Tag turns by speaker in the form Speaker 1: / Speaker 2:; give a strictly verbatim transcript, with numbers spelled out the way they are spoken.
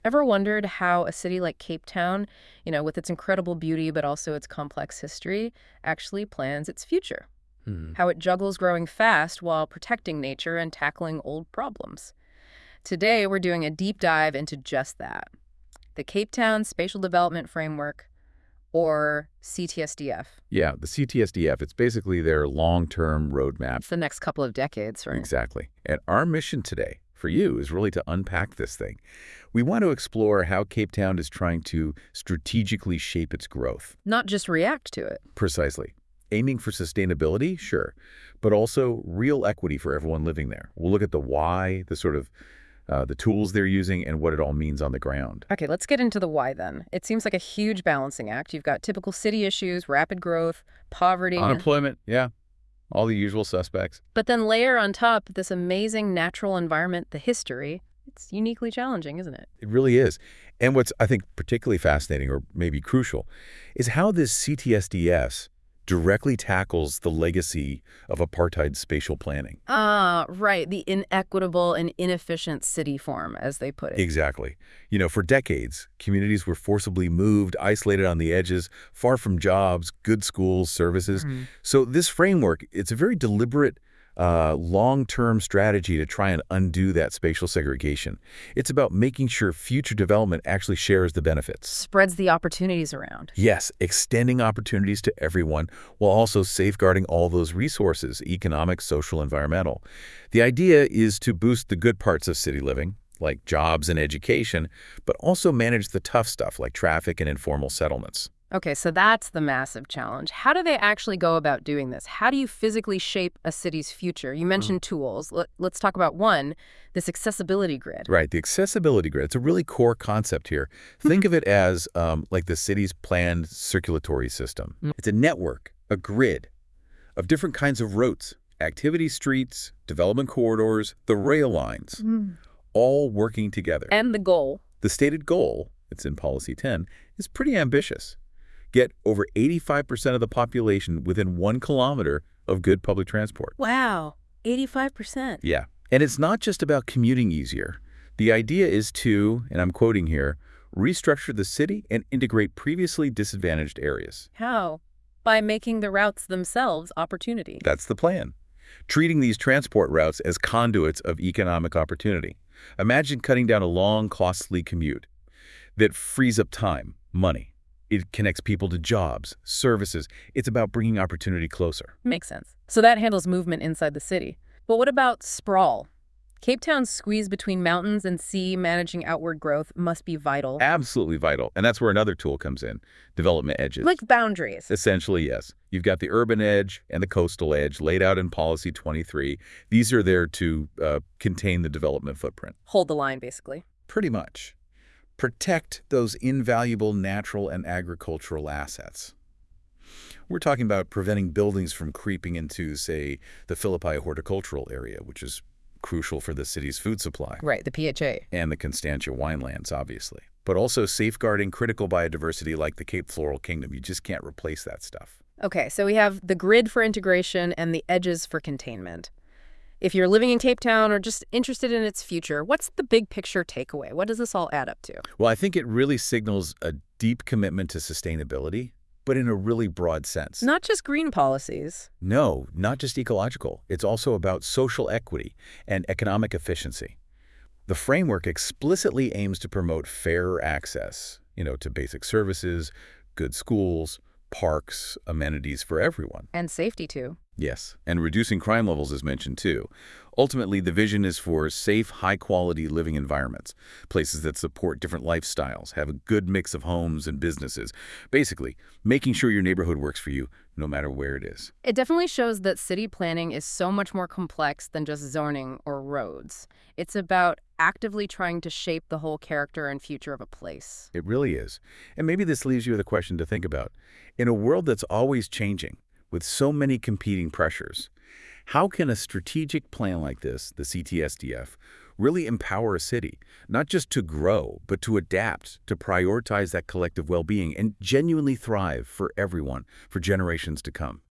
Speaker 1: Ever wondered how a city like Cape Town, you know, with its incredible beauty but also its complex history, actually plans its future?
Speaker 2: Hmm.
Speaker 1: How it juggles growing fast while protecting nature and tackling old problems? Today, we're doing a deep dive into just that. The Cape Town Spatial Development Framework, or C T S D F.
Speaker 2: Yeah, the C T S D F, it's basically their long-term roadmap.
Speaker 1: It's the next couple of decades, right?
Speaker 2: Exactly. And our mission today for you is really to unpack this thing. We want to explore how Cape Town is trying to strategically shape its growth.
Speaker 1: Not just react to it.
Speaker 2: Precisely. Aiming for sustainability, sure, but also real equity for everyone living there. We'll look at the why, the sort of uh, the tools they're using, and what it all means on the ground.
Speaker 1: Okay, let's get into the why then. It seems like a huge balancing act. You've got typical city issues, rapid growth, poverty, and
Speaker 2: Unemployment, yeah, all the usual suspects.
Speaker 1: but then layer on top this amazing natural environment, the history. It's uniquely challenging, isn't it?
Speaker 2: It really is. And what's, I think, particularly fascinating or maybe crucial is how this C T S D S directly tackles the legacy of apartheid spatial planning.
Speaker 1: Ah, right. The inequitable and inefficient city form, as they put it.
Speaker 2: Exactly. You know, for decades, communities were forcibly moved, isolated on the edges, far from jobs, good schools, services.
Speaker 1: Mhm.
Speaker 2: So this framework, it's a very deliberate, uh, long-term strategy to try and undo that spatial segregation. It's about making sure future development actually shares the benefits.
Speaker 1: Spreads the opportunities around.
Speaker 2: Yes, extending opportunities to everyone while also safeguarding all those resources, economic, social, environmental. The idea is to boost the good parts of city living, like jobs and education, but also manage the tough stuff like traffic and informal settlements.
Speaker 1: Okay, so that's the massive challenge. How do they actually go about doing this? How do you physically shape a city's future? You mentioned tools. Let, let's talk about one, this accessibility grid.
Speaker 2: Right, the accessibility grid, it's a really core concept here. Think of it as um, like the city's planned circulatory system.
Speaker 1: Mm.
Speaker 2: It's a network, a grid of different kinds of routes, activity streets, development corridors, the rail lines,
Speaker 1: Mm.
Speaker 2: all working together.
Speaker 1: And the goal.
Speaker 2: The stated goal, it's in Policy ten, is pretty ambitious. Get over eighty-five percent of the population within one kilometer of good public transport.
Speaker 1: Wow, eighty-five percent.
Speaker 2: Yeah. And it's not just about commuting easier. The idea is to, and I'm quoting here, restructure the city and integrate previously disadvantaged areas.
Speaker 1: How? By making the routes themselves opportunity.
Speaker 2: That's the plan. Treating these transport routes as conduits of economic opportunity. Imagine cutting down a long, costly commute that frees up time, money. It connects people to jobs, services. It's about bringing opportunity closer.
Speaker 1: Makes sense. So that handles movement inside the city. But what about sprawl? Cape Town's squeeze between mountains and sea, managing outward growth, must be vital.
Speaker 2: Absolutely vital. And that's where another tool comes in, development edges.
Speaker 1: Like boundaries.
Speaker 2: Essentially, yes. You've got the urban edge and the coastal edge laid out in Policy twenty-three. These are there to uh, contain the development footprint.
Speaker 1: Hold the line, basically.
Speaker 2: Pretty much. Protect those invaluable natural and agricultural assets. We're talking about preventing buildings from creeping into, say, the Philippi horticultural area, which is crucial for the city's food supply,
Speaker 1: Right, the P H A.
Speaker 2: and the Constantia winelands, obviously. But also safeguarding critical biodiversity like the Cape Floral Kingdom. You just can't replace that stuff.
Speaker 1: Okay, so we have the grid for integration and the edges for containment. If you're living in Cape Town or just interested in its future, what's the big picture takeaway? What does this all add up to?
Speaker 2: Well, I think it really signals a deep commitment to sustainability, but in a really broad sense.
Speaker 1: Not just green policies.
Speaker 2: No, not just ecological. It's also about social equity and economic efficiency. The framework explicitly aims to promote fairer access, you know, to basic services, good schools, parks, amenities for everyone.
Speaker 1: And safety, too.
Speaker 2: Yes, and reducing crime levels is mentioned too. Ultimately, the vision is for safe, high-quality living environments, places that support different lifestyles, have a good mix of homes and businesses. Basically, making sure your neighborhood works for you, no matter where it is.
Speaker 1: It definitely shows that city planning is so much more complex than just zoning or roads. It's about actively trying to shape the whole character and future of a place.
Speaker 2: It really is. And maybe this leaves you with a question to think about. In a world that's always changing, with so many competing pressures, how can a strategic plan like this, the C T S D F, really empower a city, not just to grow, but to adapt, to prioritize that collective well-being and genuinely thrive for everyone for generations to come?